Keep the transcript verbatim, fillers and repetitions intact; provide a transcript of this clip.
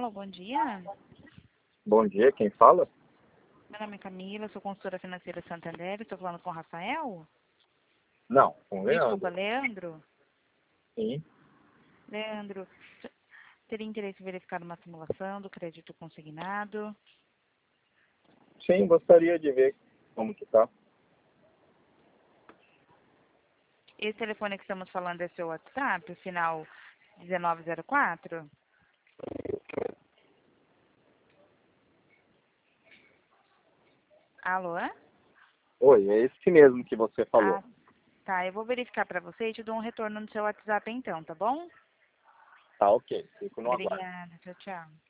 Alô, bom dia. Bom dia, quem fala? Meu nome é Camila, sou consultora financeira Santander. Estou falando com o Rafael? Não, com o Desculpa, Leandro. Leandro? Sim. Leandro, teria interesse em verificar uma simulação do crédito consignado? Sim, gostaria de ver como que tá. Esse telefone que estamos falando é seu WhatsApp, final dezenove zero quatro? Alô? Oi, é esse mesmo que você falou. Ah, tá. Eu vou verificar para você e te dou um retorno no seu WhatsApp então, tá bom? Tá ok, fico no aguardo. Obrigada. Tchau, tchau.